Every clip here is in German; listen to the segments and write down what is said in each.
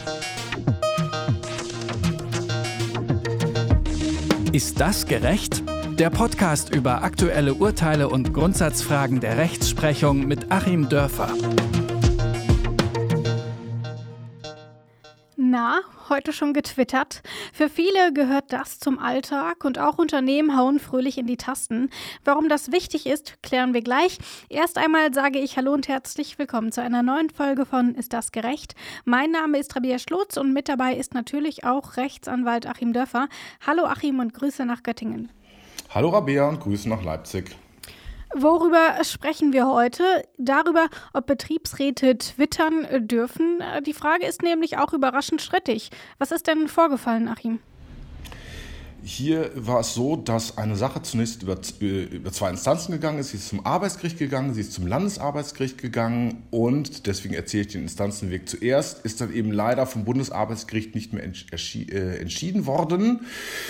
Ist das gerecht? Der Podcast über aktuelle Urteile und Grundsatzfragen der Rechtsprechung mit Achim Dörfer. Na, heute schon getwittert? Für viele gehört das zum Alltag und auch Unternehmen hauen fröhlich in die Tasten. Warum das wichtig ist, klären wir gleich. Erst einmal sage ich Hallo und herzlich willkommen zu einer neuen Folge von Ist das gerecht? Mein Name ist Rabea Schlotz und mit dabei ist natürlich auch Rechtsanwalt Achim Dörfer. Hallo Achim und Grüße nach Göttingen. Hallo Rabea und Grüße nach Leipzig. Worüber sprechen wir heute? Darüber, ob Betriebsräte twittern dürfen. Die Frage ist nämlich auch überraschend strittig. Was ist denn vorgefallen, Achim? Hier war es so, dass eine Sache zunächst über zwei Instanzen gegangen ist. Sie ist zum Arbeitsgericht gegangen, sie ist zum Landesarbeitsgericht gegangen und deswegen erzähle ich den Instanzenweg zuerst, ist dann eben leider vom Bundesarbeitsgericht nicht mehr entschieden worden,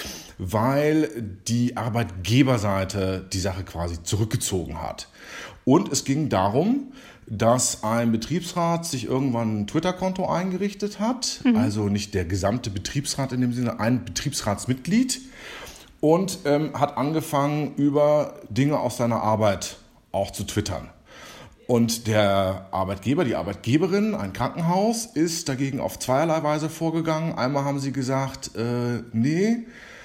weil die Arbeitgeberseite die Sache quasi zurückgezogen hat. Und es ging darum, dass ein Betriebsrat sich irgendwann ein Twitter-Konto eingerichtet hat, also nicht der gesamte Betriebsrat in dem Sinne, ein Betriebsratsmitglied, und hat angefangen, über Dinge aus seiner Arbeit auch zu twittern. Und der Arbeitgeber, die Arbeitgeberin, ein Krankenhaus, ist dagegen auf zweierlei Weise vorgegangen. Einmal haben sie gesagt, wir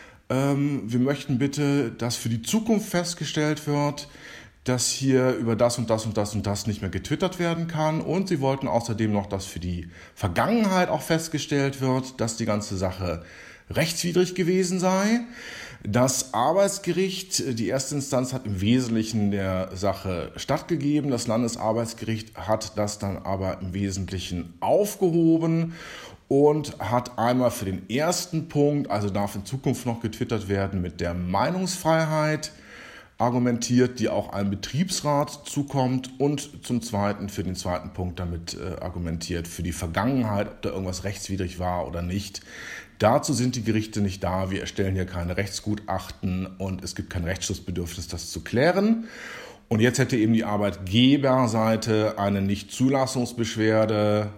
möchten bitte, dass für die Zukunft festgestellt wird, dass hier über das und das und das und das nicht mehr getwittert werden kann. Und sie wollten außerdem noch, dass für die Vergangenheit auch festgestellt wird, dass die ganze Sache rechtswidrig gewesen sei. Das Arbeitsgericht, die erste Instanz, hat im Wesentlichen der Sache stattgegeben. Das Landesarbeitsgericht hat das dann aber im Wesentlichen aufgehoben und hat einmal für den ersten Punkt, also darf in Zukunft noch getwittert werden, mit der Meinungsfreiheit argumentiert, die auch einem Betriebsrat zukommt, und zum Zweiten für den zweiten Punkt damit argumentiert, für die Vergangenheit, ob da irgendwas rechtswidrig war oder nicht. Dazu sind die Gerichte nicht da. Wir erstellen hier keine Rechtsgutachten und es gibt kein Rechtsschutzbedürfnis, das zu klären. Und jetzt hätte eben die Arbeitgeberseite eine Nichtzulassungsbeschwerde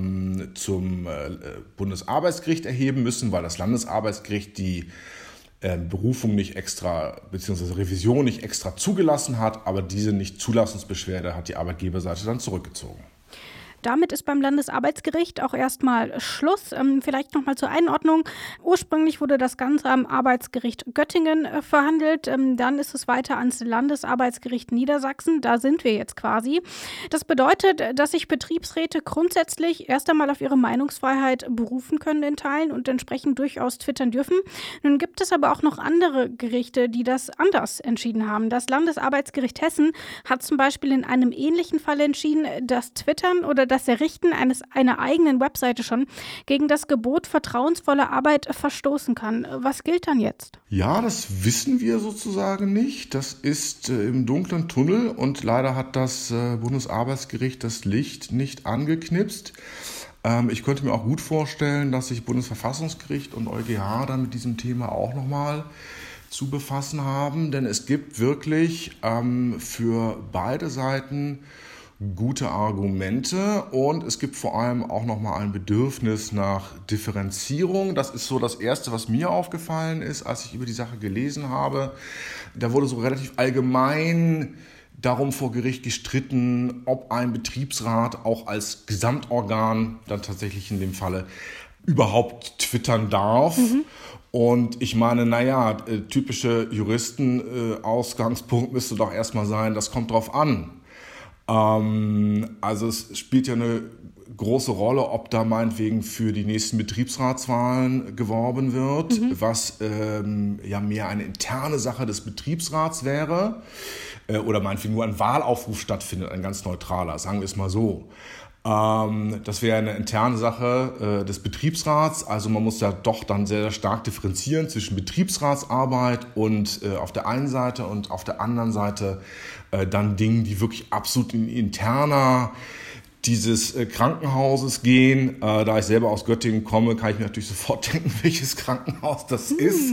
zum Bundesarbeitsgericht erheben müssen, weil das Landesarbeitsgericht die Berufung nicht extra, beziehungsweise Revision nicht extra zugelassen hat, aber diese Nichtzulassungsbeschwerde hat die Arbeitgeberseite dann zurückgezogen. Damit ist beim Landesarbeitsgericht auch erstmal Schluss. Vielleicht nochmal zur Einordnung. Ursprünglich wurde das Ganze am Arbeitsgericht Göttingen verhandelt. Dann ist es weiter ans Landesarbeitsgericht Niedersachsen. Da sind wir jetzt quasi. Das bedeutet, dass sich Betriebsräte grundsätzlich erst einmal auf ihre Meinungsfreiheit berufen können in Teilen und entsprechend durchaus twittern dürfen. Nun gibt es aber auch noch andere Gerichte, die das anders entschieden haben. Das Landesarbeitsgericht Hessen hat zum Beispiel in einem ähnlichen Fall entschieden, dass Twittern oder das Errichten einer eigenen Webseite schon gegen das Gebot vertrauensvoller Arbeit verstoßen kann. Was gilt dann jetzt? Ja, das wissen wir sozusagen nicht. Das ist im dunklen Tunnel und leider hat das Bundesarbeitsgericht das Licht nicht angeknipst. Ich könnte mir auch gut vorstellen, dass sich Bundesverfassungsgericht und EuGH dann mit diesem Thema auch nochmal zu befassen haben, denn es gibt wirklich für beide Seiten gute Argumente und es gibt vor allem auch nochmal ein Bedürfnis nach Differenzierung. Das ist so das Erste, was mir aufgefallen ist, als ich über die Sache gelesen habe. Da wurde so relativ allgemein darum vor Gericht gestritten, ob ein Betriebsrat auch als Gesamtorgan dann tatsächlich in dem Falle überhaupt twittern darf. Und ich meine, typische Juristen-Ausgangspunkt müsste doch erstmal sein, das kommt drauf an. Also es spielt ja eine große Rolle, ob da meinetwegen für die nächsten Betriebsratswahlen geworben wird, was ja mehr eine interne Sache des Betriebsrats wäre, oder meinetwegen nur ein Wahlaufruf stattfindet, ein ganz neutraler, sagen wir es mal so. Das wäre eine interne Sache des Betriebsrats, also man muss ja doch dann sehr, sehr stark differenzieren zwischen Betriebsratsarbeit und auf der einen Seite und auf der anderen Seite dann Dingen, die wirklich absolut in interner dieses Krankenhauses gehen. Da ich selber aus Göttingen komme, kann ich mir natürlich sofort denken, welches Krankenhaus das ist.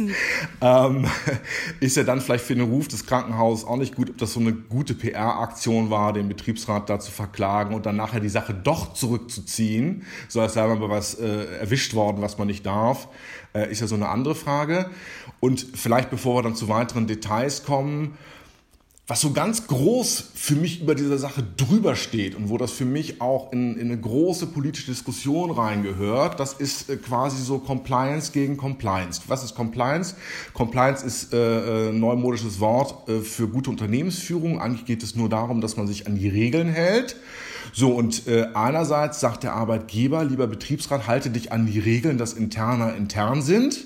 Ist ja dann vielleicht für den Ruf des Krankenhauses auch nicht gut, ob das so eine gute PR-Aktion war, den Betriebsrat da zu verklagen und dann nachher die Sache doch zurückzuziehen, so als sei man bei was erwischt worden, was man nicht darf, ist ja so eine andere Frage. Und vielleicht, bevor wir dann zu weiteren Details kommen, was so ganz groß für mich über dieser Sache drüber steht und wo das für mich auch in eine große politische Diskussion reingehört, das ist quasi so Compliance gegen Compliance. Was ist Compliance? Compliance ist ein neumodisches Wort für gute Unternehmensführung. Eigentlich geht es nur darum, dass man sich an die Regeln hält. So, und einerseits sagt der Arbeitgeber, lieber Betriebsrat, halte dich an die Regeln, dass Interner intern sind.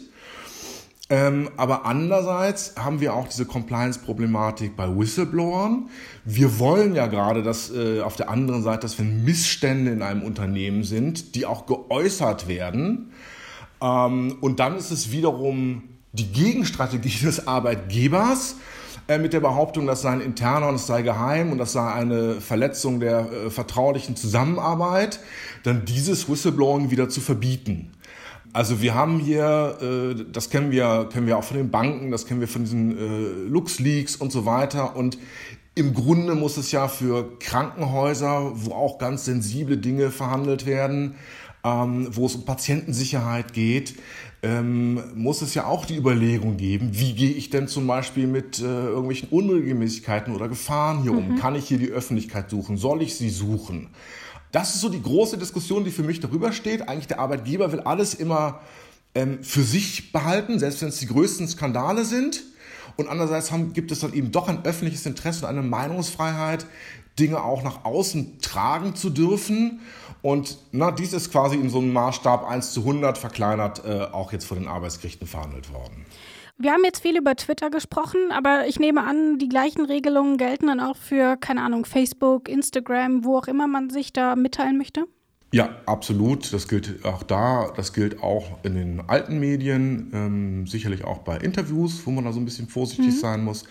Aber andererseits haben wir auch diese Compliance-Problematik bei Whistleblowern. Wir wollen ja gerade, dass auf der anderen Seite, dass wenn Missstände in einem Unternehmen sind, die auch geäußert werden. Und dann ist es wiederum die Gegenstrategie des Arbeitgebers mit der Behauptung, das sei ein interner und es sei geheim und das sei eine Verletzung der vertraulichen Zusammenarbeit, dann dieses Whistleblowing wieder zu verbieten. Also wir haben hier, das kennen wir auch von den Banken, das kennen wir von diesen LuxLeaks und so weiter. Und im Grunde muss es ja für Krankenhäuser, wo auch ganz sensible Dinge verhandelt werden, wo es um Patientensicherheit geht, muss es ja auch die Überlegung geben, wie gehe ich denn zum Beispiel mit irgendwelchen Unregelmäßigkeiten oder Gefahren hier um? Kann ich hier die Öffentlichkeit suchen? Soll ich sie suchen? Das ist so die große Diskussion, die für mich darüber steht. Eigentlich der Arbeitgeber will alles immer für sich behalten, selbst wenn es die größten Skandale sind. Und andererseits gibt es dann eben doch ein öffentliches Interesse und eine Meinungsfreiheit, Dinge auch nach außen tragen zu dürfen. Und dies ist quasi in so einem Maßstab 1:100 verkleinert auch jetzt vor den Arbeitsgerichten verhandelt worden. Wir haben jetzt viel über Twitter gesprochen, aber ich nehme an, die gleichen Regelungen gelten dann auch für, keine Ahnung, Facebook, Instagram, wo auch immer man sich da mitteilen möchte? Ja, absolut. Das gilt auch da. Das gilt auch in den alten Medien, sicherlich auch bei Interviews, wo man da so ein bisschen vorsichtig sein muss.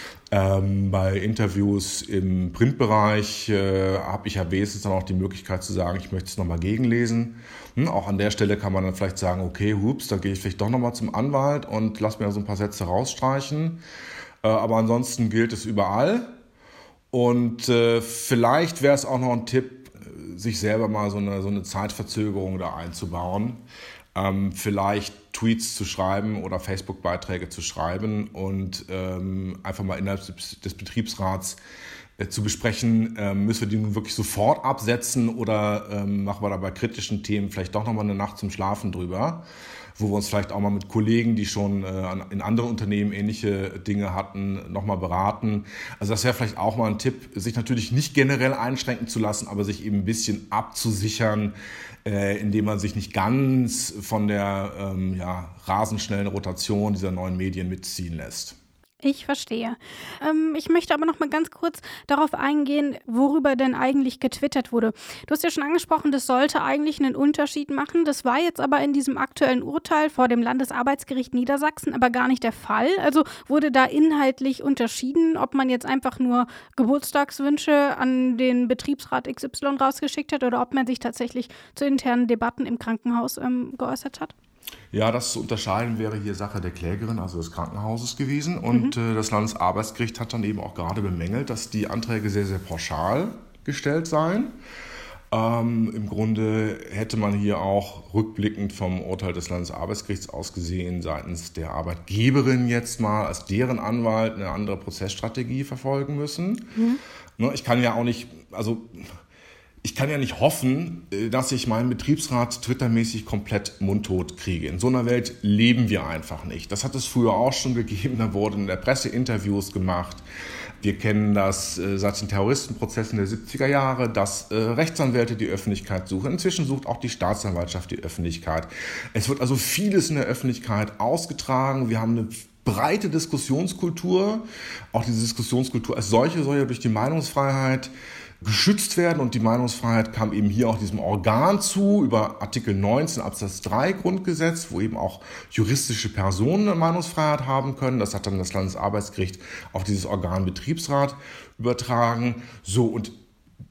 Bei Interviews im Printbereich habe ich ja wenigstens dann auch die Möglichkeit zu sagen, ich möchte es nochmal gegenlesen. Auch an der Stelle kann man dann vielleicht sagen, okay, da gehe ich vielleicht doch nochmal zum Anwalt und lass mir so ein paar Sätze rausstreichen. Aber ansonsten gilt es überall. Und vielleicht wäre es auch noch ein Tipp, sich selber mal so eine Zeitverzögerung da einzubauen. Vielleicht Tweets zu schreiben oder Facebook-Beiträge zu schreiben und einfach mal innerhalb des Betriebsrats zu besprechen, müssen wir die nun wirklich sofort absetzen oder machen wir da bei kritischen Themen vielleicht doch nochmal eine Nacht zum Schlafen drüber, wo wir uns vielleicht auch mal mit Kollegen, die schon in anderen Unternehmen ähnliche Dinge hatten, nochmal beraten. Also das wäre vielleicht auch mal ein Tipp, sich natürlich nicht generell einschränken zu lassen, aber sich eben ein bisschen abzusichern, indem man sich nicht ganz von der rasend schnellen Rotation dieser neuen Medien mitziehen lässt. Ich verstehe. Ich möchte aber noch mal ganz kurz darauf eingehen, worüber denn eigentlich getwittert wurde. Du hast ja schon angesprochen, das sollte eigentlich einen Unterschied machen. Das war jetzt aber in diesem aktuellen Urteil vor dem Landesarbeitsgericht Niedersachsen aber gar nicht der Fall. Also wurde da inhaltlich unterschieden, ob man jetzt einfach nur Geburtstagswünsche an den Betriebsrat XY rausgeschickt hat oder ob man sich tatsächlich zu internen Debatten im Krankenhaus geäußert hat? Ja, das zu unterscheiden wäre hier Sache der Klägerin, also des Krankenhauses gewesen. Und das Landesarbeitsgericht hat dann eben auch gerade bemängelt, dass die Anträge sehr, sehr pauschal gestellt seien. Im Grunde hätte man hier auch rückblickend vom Urteil des Landesarbeitsgerichts aus gesehen, seitens der Arbeitgeberin jetzt mal als deren Anwalt eine andere Prozessstrategie verfolgen müssen. Ich kann ja nicht hoffen, dass ich meinen Betriebsrat twittermäßig komplett mundtot kriege. In so einer Welt leben wir einfach nicht. Das hat es früher auch schon gegeben, da wurden in der Presse Interviews gemacht. Wir kennen das seit den Terroristenprozessen der 70er Jahre, dass Rechtsanwälte die Öffentlichkeit suchen. Inzwischen sucht auch die Staatsanwaltschaft die Öffentlichkeit. Es wird also vieles in der Öffentlichkeit ausgetragen. Wir haben eine breite Diskussionskultur. Auch diese Diskussionskultur als solche soll ja durch die Meinungsfreiheit geschützt werden und die Meinungsfreiheit kam eben hier auch diesem Organ zu über Artikel 19 Absatz 3 Grundgesetz, wo eben auch juristische Personen eine Meinungsfreiheit haben können. Das hat dann das Landesarbeitsgericht auf dieses Organ Betriebsrat übertragen. So, und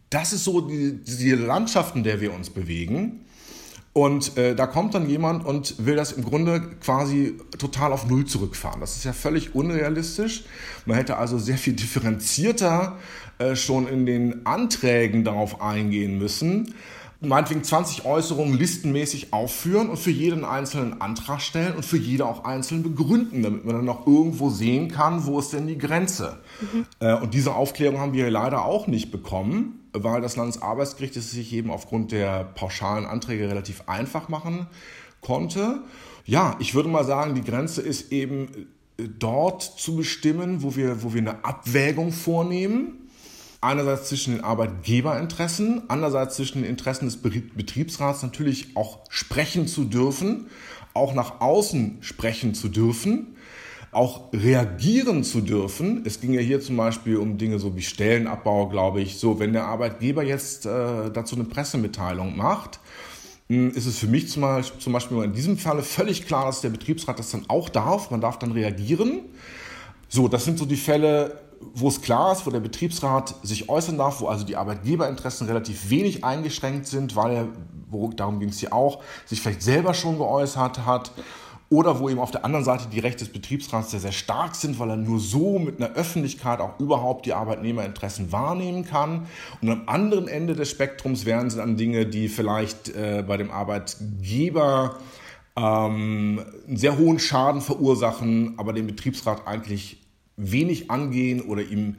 Das ist so die Landschaft, in der wir uns bewegen. Und da kommt dann jemand und will das im Grunde quasi total auf Null zurückfahren. Das ist ja völlig unrealistisch. Man hätte also sehr viel differenzierter schon in den Anträgen darauf eingehen müssen. Meinetwegen 20 Äußerungen listenmäßig aufführen und für jeden einzelnen Antrag stellen und für jede auch einzeln begründen, damit man dann noch irgendwo sehen kann, wo ist denn die Grenze. Und diese Aufklärung haben wir leider auch nicht bekommen, weil das Landesarbeitsgericht es sich eben aufgrund der pauschalen Anträge relativ einfach machen konnte. Ja, ich würde mal sagen, die Grenze ist eben dort zu bestimmen, wo wir eine Abwägung vornehmen. Einerseits zwischen den Arbeitgeberinteressen, andererseits zwischen den Interessen des Betriebsrats natürlich auch sprechen zu dürfen, auch nach außen sprechen zu dürfen, auch reagieren zu dürfen. Es ging ja hier zum Beispiel um Dinge so wie Stellenabbau, glaube ich. So, wenn der Arbeitgeber jetzt dazu eine Pressemitteilung macht, ist es für mich zum Beispiel in diesem Falle völlig klar, dass der Betriebsrat das dann auch darf. Man darf dann reagieren. So, das sind so die Fälle, wo es klar ist, wo der Betriebsrat sich äußern darf, wo also die Arbeitgeberinteressen relativ wenig eingeschränkt sind, weil er, darum ging es hier auch, sich vielleicht selber schon geäußert hat. Oder wo eben auf der anderen Seite die Rechte des Betriebsrats sehr, sehr stark sind, weil er nur so mit einer Öffentlichkeit auch überhaupt die Arbeitnehmerinteressen wahrnehmen kann. Und am anderen Ende des Spektrums wären es dann Dinge, die vielleicht bei dem Arbeitgeber einen sehr hohen Schaden verursachen, aber den Betriebsrat eigentlich wenig angehen oder ihm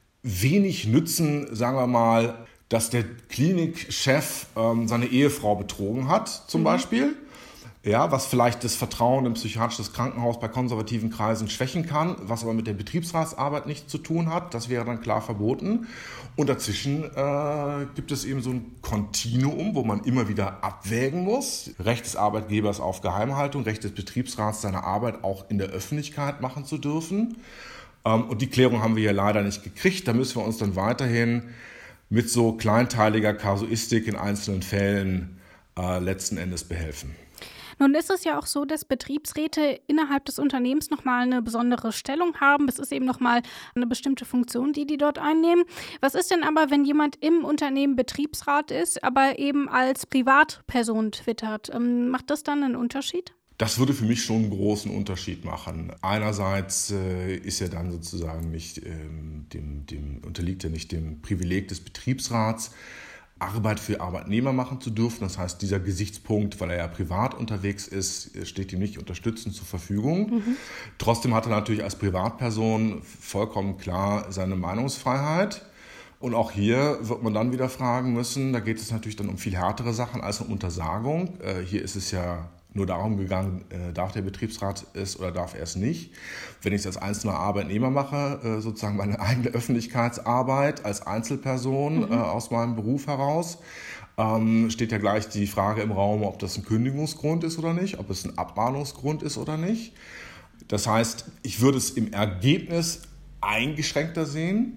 wenig nützen, sagen wir mal, dass der Klinikchef seine Ehefrau betrogen hat, zum Beispiel. Ja, was vielleicht das Vertrauen im psychiatrischen Krankenhaus bei konservativen Kreisen schwächen kann, was aber mit der Betriebsratsarbeit nichts zu tun hat. Das wäre dann klar verboten. Und dazwischen gibt es eben so ein Kontinuum, wo man immer wieder abwägen muss. Recht des Arbeitgebers auf Geheimhaltung, Recht des Betriebsrats, seine Arbeit auch in der Öffentlichkeit machen zu dürfen. Und die Klärung haben wir ja leider nicht gekriegt. Da müssen wir uns dann weiterhin mit so kleinteiliger Kasuistik in einzelnen Fällen letzten Endes behelfen. Nun ist es ja auch so, dass Betriebsräte innerhalb des Unternehmens nochmal eine besondere Stellung haben. Es ist eben nochmal eine bestimmte Funktion, die dort einnehmen. Was ist denn aber, wenn jemand im Unternehmen Betriebsrat ist, aber eben als Privatperson twittert? Macht das dann einen Unterschied? Das würde für mich schon einen großen Unterschied machen. Einerseits ist er dann sozusagen nicht unterliegt er nicht dem Privileg des Betriebsrats, Arbeit für Arbeitnehmer machen zu dürfen. Das heißt, dieser Gesichtspunkt, weil er ja privat unterwegs ist, steht ihm nicht unterstützend zur Verfügung. Trotzdem hat er natürlich als Privatperson vollkommen klar seine Meinungsfreiheit. Und auch hier wird man dann wieder fragen müssen, da geht es natürlich dann um viel härtere Sachen als um Untersagung. Hier ist es ja nur darum gegangen, darf der Betriebsrat es oder darf er es nicht. Wenn ich es als einzelner Arbeitnehmer mache, sozusagen meine eigene Öffentlichkeitsarbeit als Einzelperson aus meinem Beruf heraus, steht ja gleich die Frage im Raum, ob das ein Kündigungsgrund ist oder nicht, ob es ein Abmahnungsgrund ist oder nicht. Das heißt, ich würde es im Ergebnis eingeschränkter sehen,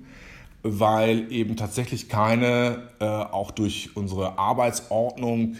weil eben tatsächlich keine auch durch unsere Arbeitsordnung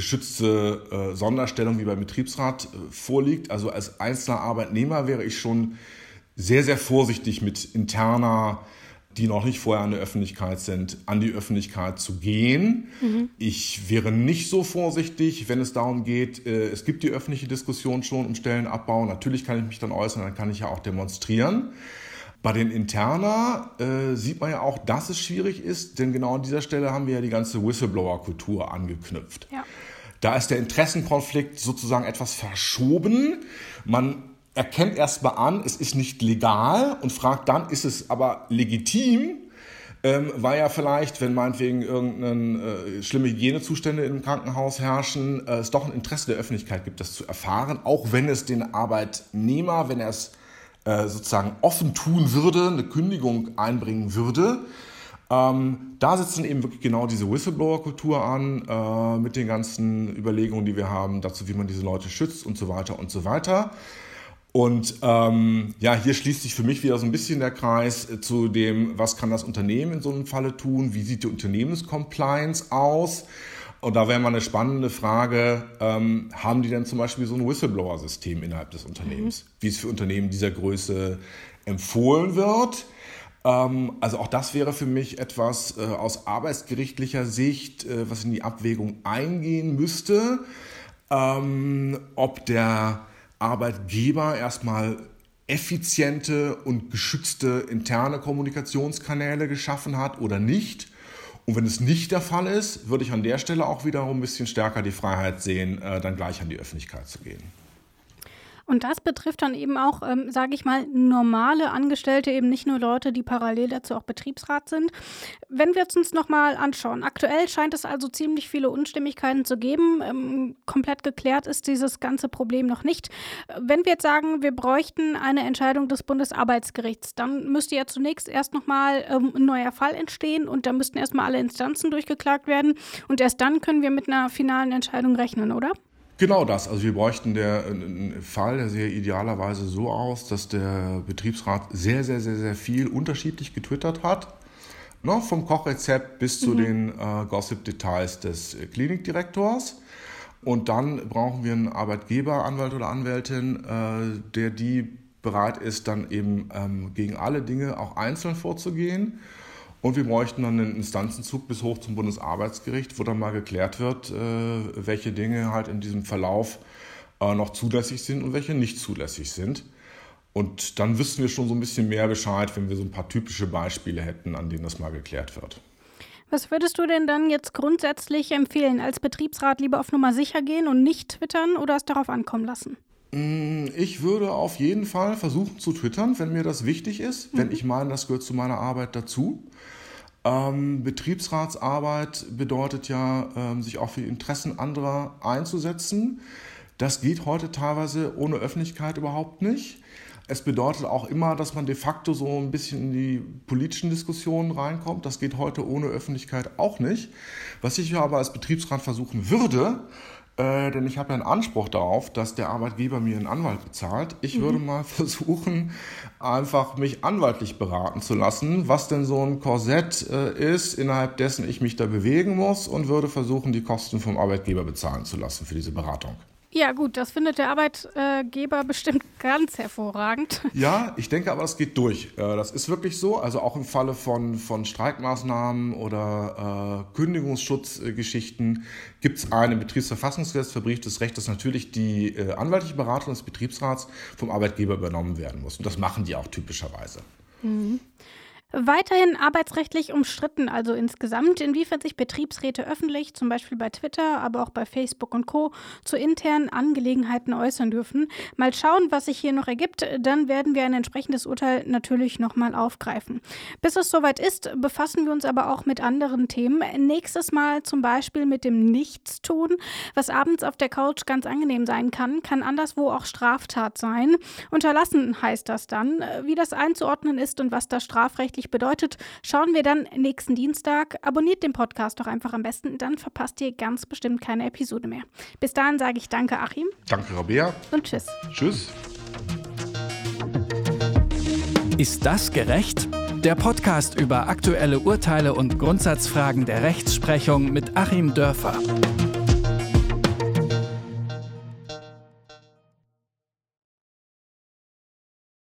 geschützte Sonderstellung wie beim Betriebsrat vorliegt. Also als einzelner Arbeitnehmer wäre ich schon sehr, sehr vorsichtig mit Interna, die noch nicht vorher an der Öffentlichkeit sind, an die Öffentlichkeit zu gehen. Ich wäre nicht so vorsichtig, wenn es darum geht, es gibt die öffentliche Diskussion schon um Stellenabbau. Natürlich kann ich mich dann äußern, dann kann ich ja auch demonstrieren. Bei den Interna sieht man ja auch, dass es schwierig ist, denn genau an dieser Stelle haben wir ja die ganze Whistleblower-Kultur angeknüpft. Ja. Da ist der Interessenkonflikt sozusagen etwas verschoben. Man erkennt erstmal an, es ist nicht legal und fragt dann, ist es aber legitim, weil ja vielleicht, wenn meinetwegen irgendeine schlimme Hygienezustände im Krankenhaus herrschen, es doch ein Interesse der Öffentlichkeit gibt, das zu erfahren, auch wenn es den Arbeitnehmer, wenn er es sozusagen offen tun würde, eine Kündigung einbringen würde. Da setzt dann eben wirklich genau diese Whistleblower-Kultur an, mit den ganzen Überlegungen, die wir haben, dazu, wie man diese Leute schützt und so weiter und so weiter. Und hier schließt sich für mich wieder so ein bisschen der Kreis zu dem, was kann das Unternehmen in so einem Falle tun, wie sieht die Unternehmenscompliance aus? Und da wäre mal eine spannende Frage, haben die denn zum Beispiel so ein Whistleblower-System innerhalb des Unternehmens, wie es für Unternehmen dieser Größe empfohlen wird? Also auch das wäre für mich etwas aus arbeitsgerichtlicher Sicht, was in die Abwägung eingehen müsste, ob der Arbeitgeber erstmal effiziente und geschützte interne Kommunikationskanäle geschaffen hat oder nicht. Und wenn es nicht der Fall ist, würde ich an der Stelle auch wiederum ein bisschen stärker die Freiheit sehen, dann gleich an die Öffentlichkeit zu gehen. Und das betrifft dann eben auch, sage ich mal, normale Angestellte, eben nicht nur Leute, die parallel dazu auch Betriebsrat sind. Wenn wir es uns nochmal anschauen, aktuell scheint es also ziemlich viele Unstimmigkeiten zu geben. Komplett geklärt ist dieses ganze Problem noch nicht. Wenn wir jetzt sagen, wir bräuchten eine Entscheidung des Bundesarbeitsgerichts, dann müsste ja zunächst erst nochmal ein neuer Fall entstehen und da müssten erstmal alle Instanzen durchgeklagt werden. Und erst dann können wir mit einer finalen Entscheidung rechnen, oder? Genau das. Also wir bräuchten einen Fall, der sähe idealerweise so aus, dass der Betriebsrat sehr, sehr, sehr, sehr viel unterschiedlich getwittert hat. Vom Kochrezept bis zu den Gossip-Details des Klinikdirektors. Und dann brauchen wir einen Arbeitgeber, Anwalt oder Anwältin, der bereit ist, dann eben gegen alle Dinge auch einzeln vorzugehen. Und wir bräuchten dann einen Instanzenzug bis hoch zum Bundesarbeitsgericht, wo dann mal geklärt wird, welche Dinge halt in diesem Verlauf noch zulässig sind und welche nicht zulässig sind. Und dann wüssten wir schon so ein bisschen mehr Bescheid, wenn wir so ein paar typische Beispiele hätten, an denen das mal geklärt wird. Was würdest du denn dann jetzt grundsätzlich empfehlen? Als Betriebsrat lieber auf Nummer sicher gehen und nicht twittern oder es darauf ankommen lassen? Ich würde auf jeden Fall versuchen zu twittern, wenn mir das wichtig ist, wenn ich meine, das gehört zu meiner Arbeit dazu. Betriebsratsarbeit bedeutet ja, sich auch für die Interessen anderer einzusetzen. Das geht heute teilweise ohne Öffentlichkeit überhaupt nicht. Es bedeutet auch immer, dass man de facto so ein bisschen in die politischen Diskussionen reinkommt. Das geht heute ohne Öffentlichkeit auch nicht. Was ich aber als Betriebsrat versuchen würde, denn ich habe ja einen Anspruch darauf, dass der Arbeitgeber mir einen Anwalt bezahlt. Ich würde mal versuchen, einfach mich anwaltlich beraten zu lassen, was denn so ein Korsett ist, innerhalb dessen ich mich da bewegen muss, und würde versuchen, die Kosten vom Arbeitgeber bezahlen zu lassen für diese Beratung. Ja gut, das findet der Arbeitgeber bestimmt ganz hervorragend. Ja, ich denke aber, das geht durch. Das ist wirklich so. Also auch im Falle von Streikmaßnahmen oder Kündigungsschutzgeschichten gibt es ein im Betriebsverfassungsgesetz verbrieftes Recht, dass natürlich die anwaltliche Beratung des Betriebsrats vom Arbeitgeber übernommen werden muss. Und das machen die auch typischerweise. Weiterhin arbeitsrechtlich umstritten, also insgesamt, inwiefern sich Betriebsräte öffentlich, zum Beispiel bei Twitter, aber auch bei Facebook und Co., zu internen Angelegenheiten äußern dürfen. Mal schauen, was sich hier noch ergibt, dann werden wir ein entsprechendes Urteil natürlich nochmal aufgreifen. Bis es soweit ist, befassen wir uns aber auch mit anderen Themen. Nächstes Mal zum Beispiel mit dem Nichtstun, was abends auf der Couch ganz angenehm sein kann, kann anderswo auch Straftat sein. Unterlassen heißt das dann. Wie das einzuordnen ist und was das strafrechtlich bedeutet, schauen wir dann nächsten Dienstag. Abonniert den Podcast doch einfach am besten, dann verpasst ihr ganz bestimmt keine Episode mehr. Bis dahin sage ich danke, Achim. Danke, Rabea. Und tschüss. Tschüss. Ist das gerecht? Der Podcast über aktuelle Urteile und Grundsatzfragen der Rechtsprechung mit Achim Dörfer.